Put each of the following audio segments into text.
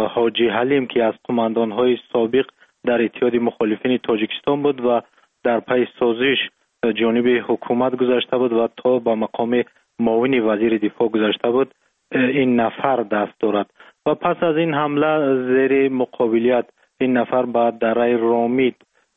حاجی حلیم که از قماندان‌های سابق در اتحاد مخالفین تاجیکستان بود و در پی سازش جانب حکومت گذاشته بود و تا به مقام معاون وزیر دفاع گذاشته بود، این نفر دست دارد و پس از این حمله زیر مقابلیت این نفر بعد در رامید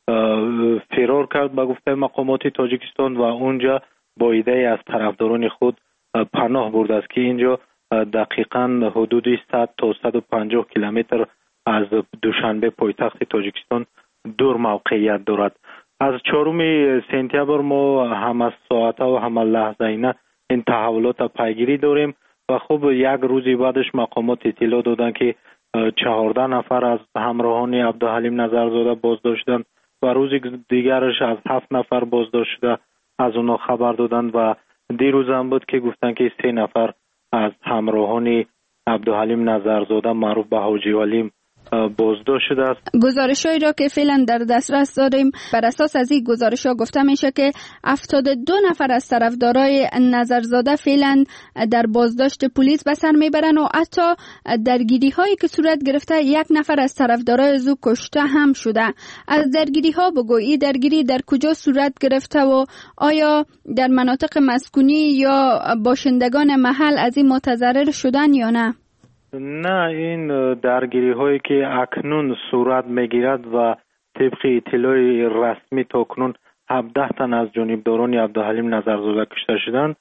فرار کرد به گفته مقامات تاجیکستان و اونجا با ایده از طرفداران خود پناه برده است که اینجا دقیقاً حدود 100 تا 150 کیلومتر از دوشنبه پایتخت تاجیکستان دور موقعیت دارد. از 4 سپتامبر ما همه ساعته و همه لحظه این تحولات پیگیری داریم و خب یک روزی بعدش مقامات اطلاع دادن که 14 نفر از همراهان عبدالحلیم نظرزاده بازداشت شدند و روز دیگرش از 7 نفر بازداشت شده از اونا خبر دادند و دیروز هم بود که گفتن که 3 نفر از همراهان عبدالحلیم نظرزاده معروف به حاجی حلیم بازداشت شده است. گزارش‌هایی را که فعلا در دسترس داریم بر اساس از این گزارش‌ها گفته میشه که 72 نفر از طرفدارای نظرزاده فعلا در بازداشت پلیس به سر میبرن و حتی درگیری‌هایی که صورت گرفته 1 نفر از طرفدارای زو کشته هم شده. از درگیری‌ها بگو، این درگیری در کجا صورت گرفته و آیا در مناطق مسکونی یا باشندگان محل از این متضرر شدن یا نه؟ نه، این درگیری هایی که اکنون صورت میگیرد و طبق اطلاع رسمی تا اکنون 17 تن از جانبداران عبدالحلیم نظرزاده کشته شدند.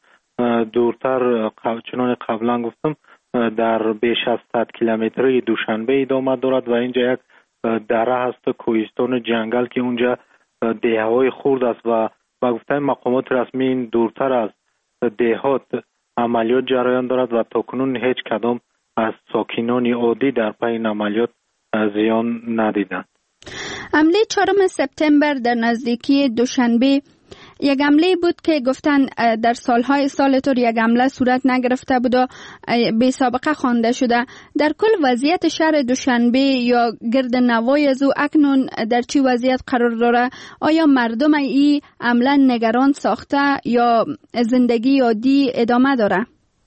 دورتر چنان قبلا گفتم در بیش از 100 کیلومتری دوشنبه ادامه دارد و اینجا یک دره هست، کوهستان جنگل که اونجا دههای خرد است و با گفته مقامات رسمی این دورتر از دهات عملیات جریان دارد و تا اکنون هیچ کدام از ساکنان عادی در پی این عملیات زیان ندیدند. حمله 4 سپتامبر در نزدیکی دوشنبه یک حمله بود که گفتن در سالهای سال طور یک حمله صورت نگرفته بود و بی سابقه خوانده شده. در کل وضعیت شهر دوشنبه یا گرد نوای از او اکنون در چی وضعیت قرار داره؟ آیا مردم این حمله نگران ساخته یا زندگی عادی ادامه داره؟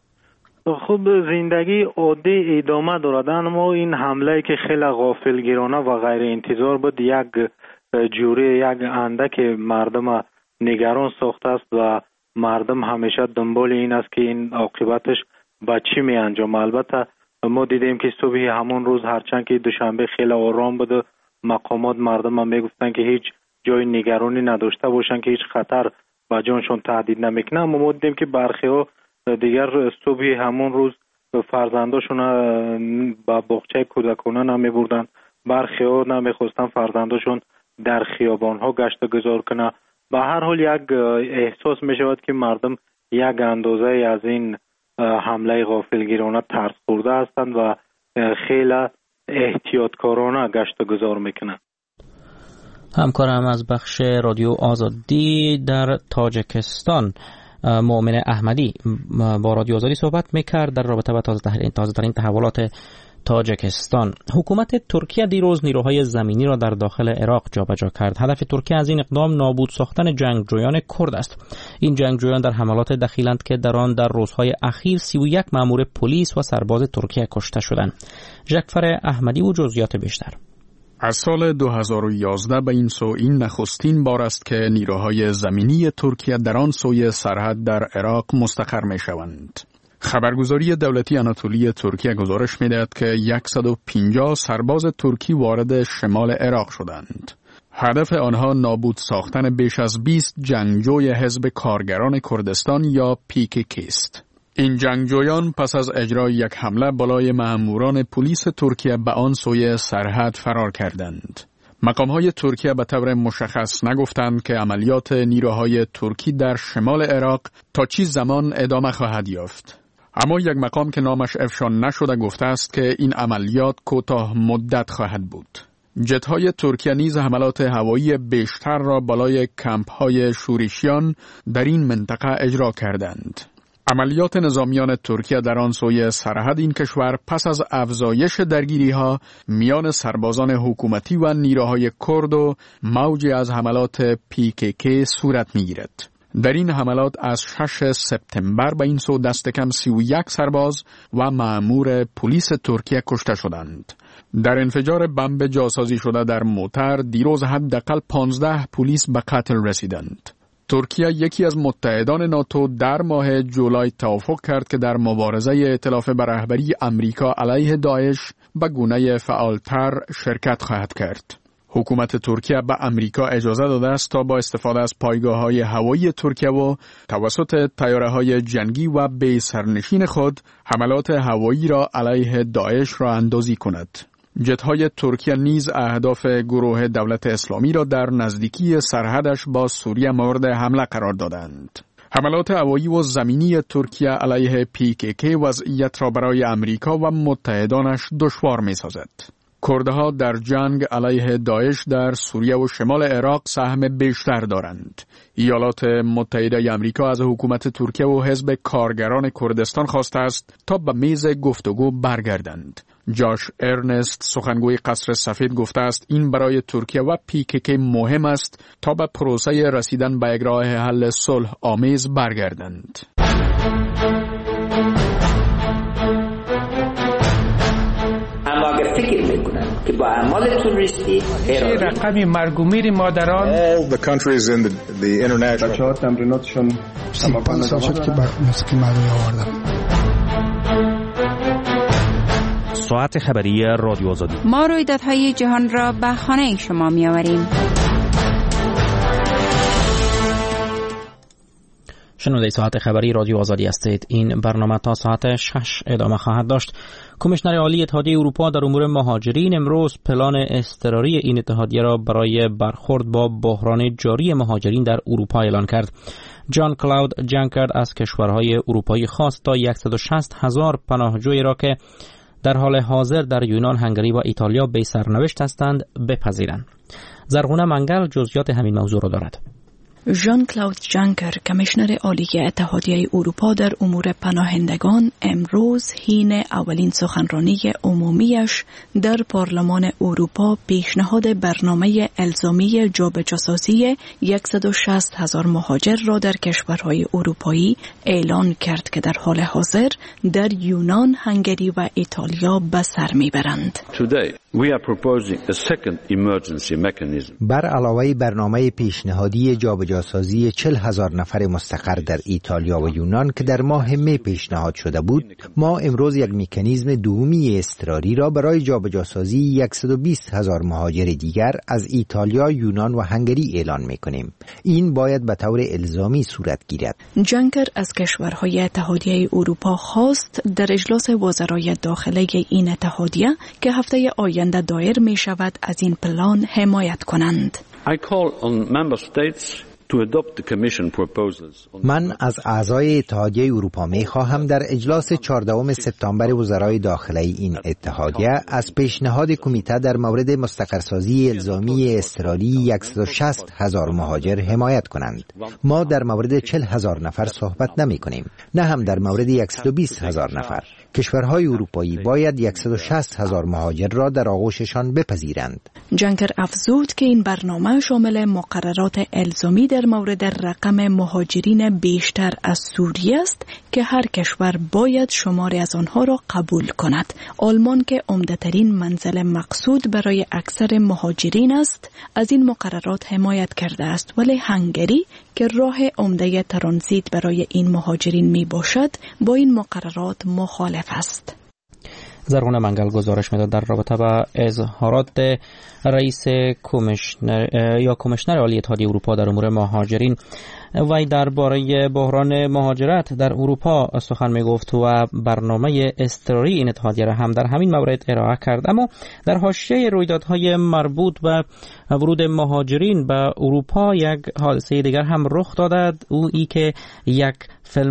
خب زندگی عادی ادامه دارد، اما این حمله که خیلی غافلگیرانه و غیر انتظار بود یک جوری یک اندک مردم نگران ساخته است و مردم همیشه دنبال این است که این عاقبتش به چی می انجام. البته ما دیدیم که صبح همون روز هرچند که دوشنبه خیلی آرام بود، مقامات مردم هم میگفتن که هیچ جای نگرانی نداشته باشن که هیچ خطر به جانشون تهدید نمیکنه، اما ما دیدیم که برخی ها دیگر صبح همون روز فرزنداشون با باغچه کودکانه نمیبردن، برخی ها نمیخواستن فرزنداشون در خیابان ها گشت و گذار کنه. به هر حال یک احساس می شود که مردم یک اندازه از این حمله غافلگیرانه ترس خورده هستند و خیلی احتیاطکارانه گشت و گذار میکنند. همکارم از بخش رادیو آزادی در تاجیکستان مؤمن احمدی با رادیو آزادی صحبت میکرد در رابطه با تازه ترین تحولات تاجیکستان. حکومت ترکیه دیروز نیروهای زمینی را در داخل عراق جابجا کرد. هدف ترکیه از این اقدام نابود ساختن جنگجویان کرد است. این جنگجویان در حملات دخیلند که در آن در روزهای اخیر 31 مأمور پلیس و سرباز ترکیه کشته شدند. جعفر احمدی و جزئیات بیشتر. از سال 2011 به این سو این نخستین بار است که نیروهای زمینی ترکیه در آن سوی سرحد در عراق مستقر می شوند. خبرگزاری دولتی آناتولی ترکیه گزارش می دهد که 150 سرباز ترکی وارد شمال عراق شدند. هدف آنها نابود ساختن بیش از 20 جنگجوی حزب کارگران کردستان یا PKK است. این جنگجویان پس از اجرای یک حمله بالای مأموران پلیس ترکیه به آن سوی سرحد فرار کردند. مقام‌های ترکیه به طور مشخص نگفتند که عملیات نیروهای ترکی در شمال عراق تا چه زمان ادامه خواهد یافت. اما یک مقام که نامش افشا نشده گفته است که این عملیات کوتاه مدت خواهد بود. جت‌های ترکیه نیز حملات هوایی بیشتر را بالای کمپ‌های شورشیان در این منطقه اجرا کردند. عملیات نظامیان ترکیه در آن سوی سرحد این کشور پس از افزایش درگیری‌ها میان سربازان حکومتی و نیروهای کرد و موجی از حملات PKK صورت می‌گیرد. در این حملات از 6 سپتامبر به این سو دست کم 31 سرباز و مأمور پلیس ترکیه کشته شدند. در انفجار بمب جاسازی شده در موتر دیروز حداقل 15 پلیس به قتل رسیدند. ترکیه یکی از متحدان ناتو در ماه جولای توافق کرد که در مبارزه ائتلاف به رهبری امریکا علیه داعش به گونه فعالتر شرکت خواهد کرد. حکومت ترکیه به امریکا اجازه داده است تا با استفاده از پایگاه‌های هوایی ترکیه و توسط طیاره‌های جنگی و بی سرنشین خود حملات هوایی را علیه داعش را اندازی کند. جت‌های ترکیه نیز اهداف گروه دولت اسلامی را در نزدیکی سرحدش با سوریه مورد حمله قرار دادند. حملات هوایی و زمینی ترکیه علیه PKK وضعیت را برای امریکا و متحدانش دشوار می‌سازد. کردها در جنگ علیه داعش در سوریه و شمال عراق سهم بیشتر دارند. ایالات متحده امریکا از حکومت ترکیه و حزب کارگران کردستان خواسته است تا به میز گفتگو برگردند. جاش ارنست سخنگوی قصر سفید گفته است این برای ترکیه و PKK مهم است تا به پروسه رسیدن به یک راه حل صلح آمیز برگردند. فکر میکنن که با اعمال توریستی رقم مرگ و میر مادران all the countries in the international بچه‌ها تمریناتشون 5 سال شد که موسیقی مردمی آوردن. ساعت خبری رادیو آزادی. ما رویدادهای جهان را به خانه شما می‌آوریم. شنونده ساعت خبری رادیو آزادی هستید. این برنامه تا ساعت 6 ادامه خواهد داشت. کمیشنر عالی اتحادیه اروپا در امور مهاجرین امروز پلان اضطراری این اتحادیه را برای برخورد با بحران جاری مهاجرین در اروپا اعلان کرد. جان کلاود جانکر از کشورهای اروپایی خواست تا 160,000 پناهجویی را که در حال حاضر در یونان، هنگری و ایتالیا بی سرنوشت هستند بپذیرند. زرغونه منگل جزئیات همین موضوع را دارد. ژان کلاود جانکر کمیشنر عالی اتحادیه اروپا در امور پناهندگان امروز حین اولین سخنرانی عمومیش در پارلمان اروپا پیشنهاد برنامه الزامی جابجاسازی 160,000 مهاجر را در کشورهای اروپایی اعلان کرد که در حال حاضر در یونان، هنگری و ایتالیا به سر میبرند. بر علاوه برنامه پیشنهادی جابجاسازی 40,000 نفر مستقر در ایتالیا و یونان که در ماه می پیشنهاد شده بود، ما امروز یک مکانیزم دومی اضطراری را برای جابجاسازی 120,000 مهاجر دیگر از ایتالیا، یونان و هنگری اعلان می‌کنیم. این باید به طور الزامی صورت گیرد. جانکر از کشورهای اتحادیه اروپا خواست در اجلاس وزرای داخله این اتحادیه که هفته آینده دایر می شود از این پلان حمایت کنند. من از اعضای اتحادیه اروپا می خواهم در اجلاس 14 سپتامبر وزرای داخله این اتحادیه از پیشنهاد کمیته در مورد مستقرسازی الزامی اضطراری 160,000 مهاجر حمایت کنند. ما در مورد 40,000 نفر صحبت نمی کنیم، نه هم در مورد 120,000 نفر. کشورهای اروپایی باید 160,000 مهاجر را در آغوششان بپذیرند. جانکر افزود که این برنامه شامل مقررات الزامی در مورد رقم مهاجرین بیشتر از سوریه است که هر کشور باید شماری از آنها را قبول کند. آلمان که عمده‌ترین منزل مقصود برای اکثر مهاجرین است، از این مقررات حمایت کرده است، ولی هنگری که راه عمده ترانزیت برای این مهاجرین می باشد، با این مقررات مخالف است. زرغونه منگل گزارش میداد در رابطه با اظهارات رئیس کمیشنر عالی اتحادیه اروپا در امور مهاجرین. وی درباره بحران مهاجرت در اروپا سخن میگفت و برنامه اضطراری این اتحادیه را هم در همین مورد ارائه کرد. اما در حاشیه رویدادهای مربوط به ورود مهاجرین به اروپا یک حادثه دیگر هم رخ داده، او ای که یک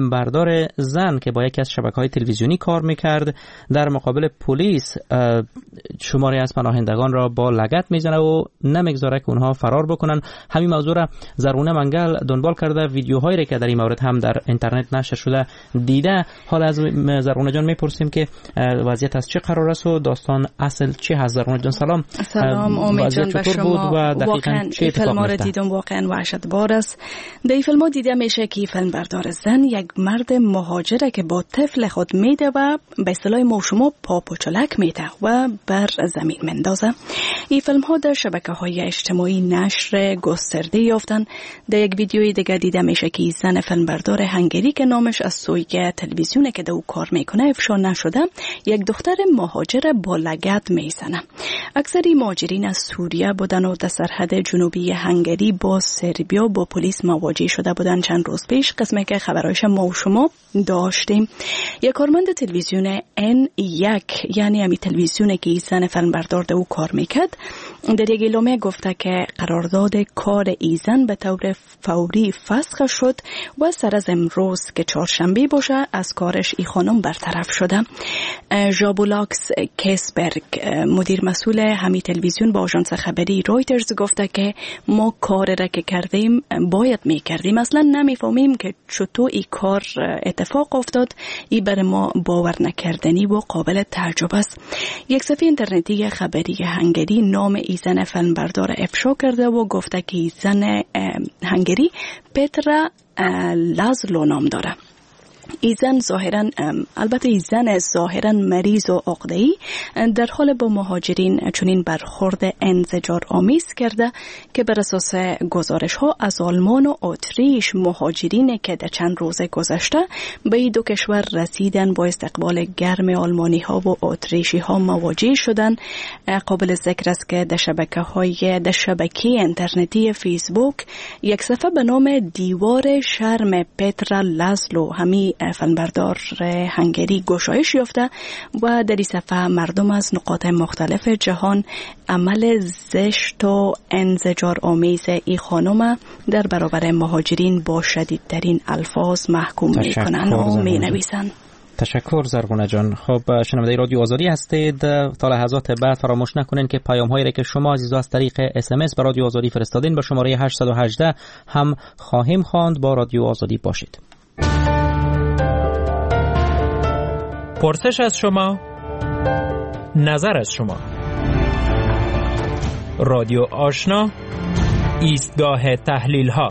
فیلمبردار زن که با یکی از شبکه‌های تلویزیونی کار میکرد در مقابل پلیس شماری از پناهندگان را با لگد میزنه و نمیگذاره که اونها فرار بکنن. همین موضوع را زرغونه منگل دنبال کرده، ویدیوهایی که در این مورد هم در اینترنت نشر شده دیده. حالا از زرغونه جان میپرسیم که وضعیت از چه قرار است و داستان اصل چی هست. زرغونه جان سلام. سلام امید جان به شما. واقعا این فیلم رو دیدم، واقعا وحشتناک است. در این فیلم دیده میشه که فیلم بردار زن یک مرد مهاجره که با طفل خود میده و به اصطلاح ما شما پاپوچلک میده و بر زمین مندازه. این فیلم ها در شبکه‌های اجتماعی نشر گسترده یافتن. در یک ویدیوی دیگه دیده میشه که زن فیلم بردار هنگری که نامش از سوی تلویزیون که او کار میکنه افشا نشده، یک دختر مهاجر با لگد میزنه. اکثری مهاجرین از سوریه بودن و در سرحد جنوبی هنگری با سربیا با پلیس مواجه شده بودن. چند روز پیش قسمه که خبرایش ما و شما داشتیم، یک کارمند تلویزیون N1 یعنی همی تلویزیون که ایزن فیلم بردار او کار میکرد در یک اعلامیه گفته که قرارداد کار ایزن به طور فوری فسخ شد و سر از امروز که چهارشنبه باشه از کارش ای خانم برطرف شده. ژابولاکس کیسبرگ مدیر مسئول همی تلویزیون با آژانس خبری رویترز گفته که ما کار را که کردیم باید میکردیم، اصلا نمیفهمیم که چطور این کار اتفاق افتاد. این برای ما باور نکردنی و قابل تعجب است. یک صفحه اینترنتی خبری هنگری نام ایزن فیلم بردار افشا کرده و گفته که ایزن هنگری پترا لازلو نام داره. ایزن ظاهرا البته ایزن ظاهرا مریض و عقده‌ای در حال با مهاجرین چنین برخورد انزجار آمیز کرده که بر اساس گزارش ها از آلمان و اتریش مهاجرین که در چند روز گذشته به این دو کشور رسیدن با استقبال گرم آلمانی ها و اتریشی ها مواجه شدن. قابل ذکر است که در شبکه اینترنتی فیسبوک یک صفحه به نام دیوار شرم پترا لازلو همی فیلمبردار هنگری گشایش یافته و در این صفحه مردم از نقاط مختلف جهان عمل زشت و انزجار آمیز این خانم در برابر مهاجرین با شدیدترین الفاظ محکوم میکنن و مینویسن. تشکر زرغونه جان. خب شنونده رادیو آزادی هستید. تا لحظات بعد فراموش نکنین که پیام هایی را که شما عزیزان از طریق SMS به رادیو آزادی فرستادین به شماره 818 هم خواهیم خواند. با رادیو آزادی باشید. پرسش از شما، نظر از شما. رادیو آشنا، ایستگاه تحلیل ها.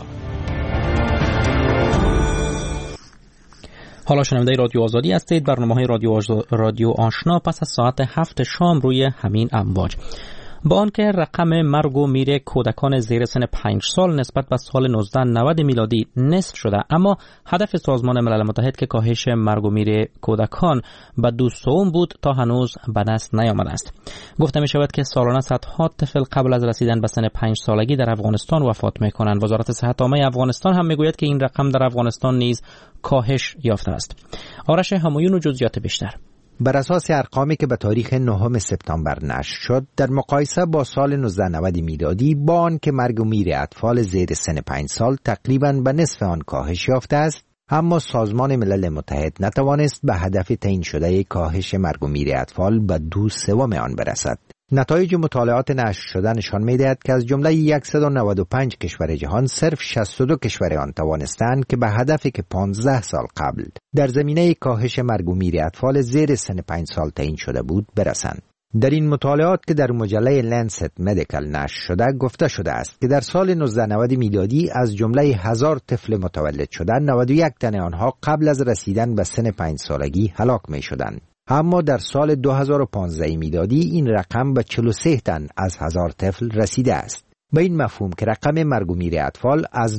حالا شنونده رادیو آزادی هستید. برنامه‌های رادیو آشنا پس از ساعت 7 شام روی همین امواج. با آنکه رقم مرگ و میر کودکان زیر سن 5 سال نسبت به سال 1990 میلادی نصف شده، اما هدف سازمان ملل متحد که کاهش مرگ و میر کودکان به 2 بود تا هنوز به دست نیامده است. گفته می شود که سالانه صدها طفل قبل از رسیدن به سن 5 سالگی در افغانستان وفات می کنند. وزارت صحت عامه افغانستان هم می گوید که این رقم در افغانستان نیز کاهش یافته است. آرش همایون و جزئیات بیشتر. بر اساس ارقامی که به تاریخ 9 سپتامبر نشر شد، در مقایسه با سال 1990 میلادی با آن که مرگ و میر اطفال زیر سن 5 سال تقریباً به نصف آن کاهش یافته است، اما سازمان ملل متحد نتوانست به هدف تعیین شده کاهش مرگ و میر اطفال به 2/3 آن برسد. نتایج مطالعات نشر شده نشان می‌دهد که از جمله 195 کشور جهان صرف 62 کشور آن توانستند که به هدفی که 15 سال قبل در زمینه کاهش مرگ و میر اطفال زیر سن 5 سال تعیین شده بود برسند. در این مطالعات که در مجله لنست مدیکال نشر شده گفته شده است که در سال 1990 میلادی از جمله 1000 طفل متولد شده 91 تن آنها قبل از رسیدن به سن 5 سالگی هلاک می‌شدند. اما در سال 2015 میلادی این رقم به 43 تن از 1000 طفل رسیده است. به این مفهوم که رقم مرگ و میر اطفال از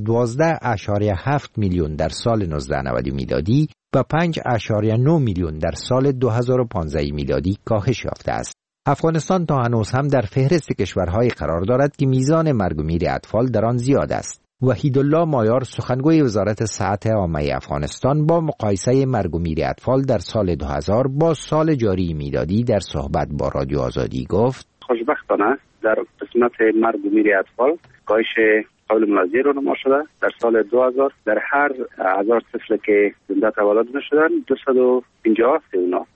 12.7 میلیون در سال 1990 میلادی و 5.9 میلیون در سال 2015 میلادی کاهش یافته است. افغانستان تا هنوز هم در فهرست کشورهای قرار دارد که میزان مرگ و میر اطفال در آن زیاد است. وحیدالله مایار سخنگوی وزارت صحت عامه افغانستان با مقایسه مرگ و میر اطفال در سال 2000 با سال جاری میلادی در صحبت با رادیو آزادی گفت: خوشبختانه در قسمت مرگ و میر اطفال کاهش قابل ملاحظه رونما شده. در سال 2000 در هر 1000 طفل که زنده تولد نشدن 250 اونا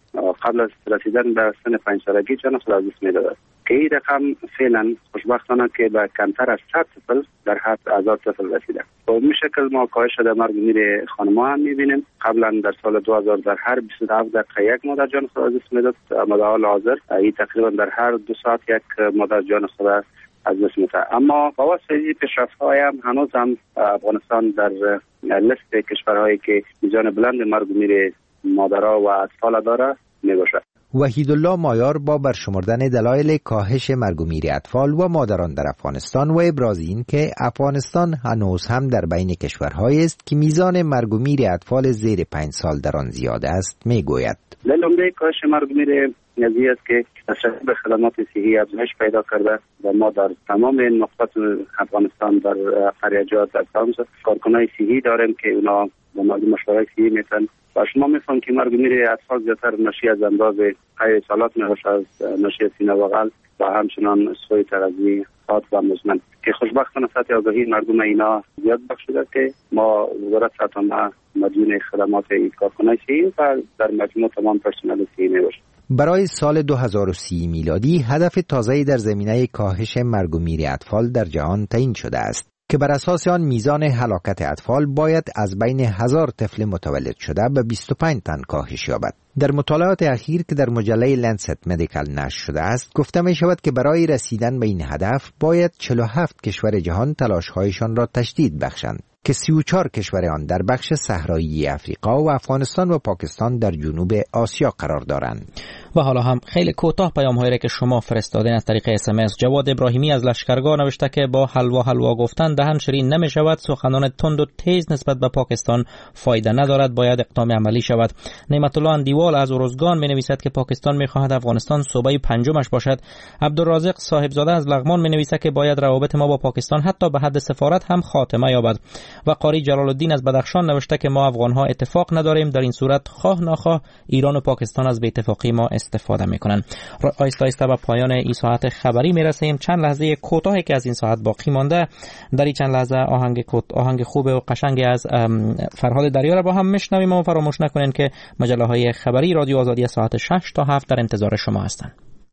قبل از رسیدن به سن 5 سالگی جان خود از دست می‌داد که این رقم فعلا خوشبختانه که به کمتر از 100 طفل در حد 1000 طفل رسیده. به این شکل ما کاهش در مرگ و میر خانم‌ها هم می‌بینیم. قبلا در سال 2000 در هر 27 دقیقه یک مادر جان خود از دست می‌داد، اما در حال حاضر این تقریبا در هر 2 ساعت یک مادر جان خود از دست می‌دهد. اما با واسطه این پیشرفت‌های هم هنوز هم افغانستان در لیست کشورهایی که میزان بلند مرگ و میر مادرها و اطفال داره میباشد. وحیدالله مایار با برشمردن دلایل کاهش مرگ و میر اطفال و مادران در افغانستان و ابراز این که افغانستان هنوز هم در بین کشورهایی است که میزان مرگ و میر اطفال زیر 5 سال در آن زیاد است میگوید. دلیل عمده کاهش مرگ و میر نزدیک است که تشکیل خدمات صحی افزایش پیدا کرده و ما در تمام نقاط افغانستان در خریجات در تمام کارکنان صحی داریم که اونا با مشورت صحی میتن و شما میفهمید که مرگ و میر اطفال زیادتر ناشی از امراض قی سالات میباشد، از ناشی سینه و قلب و همچنان سوء تغذیه خاط و مزمن که خوشبختانه سطح آگاهی مردم اینا زیاد بخشیده که ما وزارت صحت مدیون خدمات کارکنان صحی و در مجموع تمام پرسنل صحی میباشد. برای سال 2030 میلادی هدف تازه‌ای در زمینه کاهش مرگ و میر اطفال در جهان تعیین شده است که بر اساس آن میزان هلاکت اطفال باید از بین 1000 طفل متولد شده به 25 تن کاهش یابد. در مطالعات اخیر که در مجله لنست مدیکال نشر شده است گفته می شود که برای رسیدن به این هدف باید 47 کشور جهان تلاش‌هایشان را تشدید بخشند که 34 کشور آن در بخش صحرایی افریقا و افغانستان و پاکستان در جنوب آسیا قرار دارند. و حالا هم خیلی کوتاه پیام‌هایی که شما فرستادین از طریق SMS. جواد ابراهیمی از لشکرگاه نوشته که با حلوا گفتن دهن شیرین نمی‌شود، سخنان تند و تیز نسبت به پاکستان فایده ندارد، باید اقدام عملی شود. نعمت الله اندیوال از ارزگان می‌نویسد که پاکستان می‌خواهد افغانستان صوبه پنجمش باشد. عبدالرازق صاحبزاده از لغمان می‌نویسد که باید روابط ما با پاکستان حتی به حد سفارت هم خاتمه یابد. و قاری جلال الدین از بدخشان نوشته که ما افغان‌ها اتفاق نداریم، در این صورت خواه ناخواه ایران و پاکستان از بی‌اتفاقی ما استفاده میکنن. آیسته آیسته به پایان این ساعت خبری میرسیم. چند لحظه کوتاهی که از این ساعت باقی مانده، در این چند لحظه آهنگ خوب و قشنگی از فرهاد دریا را با هم میشنویم و فراموش نکنین که مجله‌های خبری رادیو آزادی ساعت 6 تا 7 در انتظار شما هستند.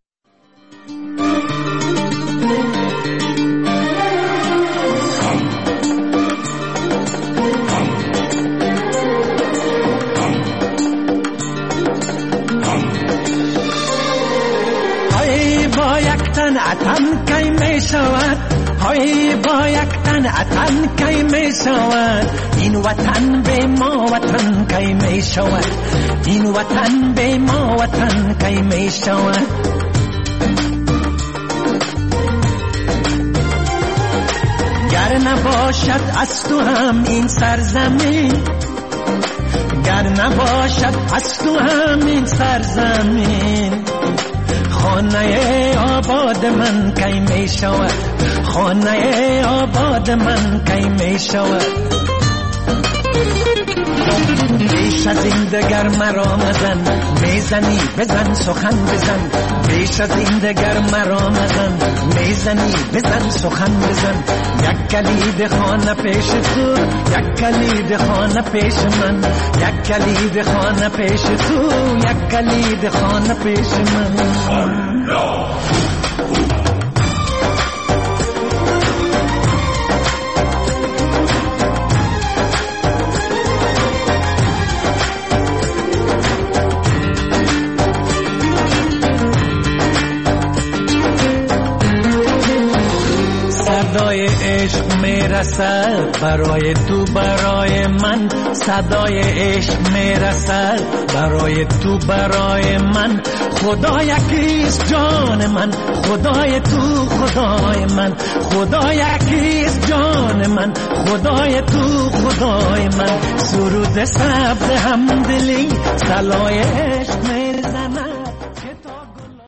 اتن کی می شود، های با یک تن اتن کی می شود، این وطن به ما وطن کی می شود، این وطن به ما وطن کی می شود. گر نباشد از تو هم این سرزمین، گر نباشد از تو هم این سرزمین، خانه آباد من کی می شود، خانه آباد من کی می شود. بیش از این دگر مرا مزن، میزنی بزن سخن بزن، بیش از این دگر مرا مزن، میزنی بزن سخن بزن. یک کلید خانه پیش تو، یک کلید خانه پیش من، یک کلید خانه پیش تو، یک کلید خانه پیش من. صدای عشق میرسد برای تو برای من، صدای عشق میرسد برای تو برای من. خدا یکیست جان من، خدای تو خدای من، خدا یکیست جان من، خدای تو خدای من. سرود سبز همدلی صلای عشق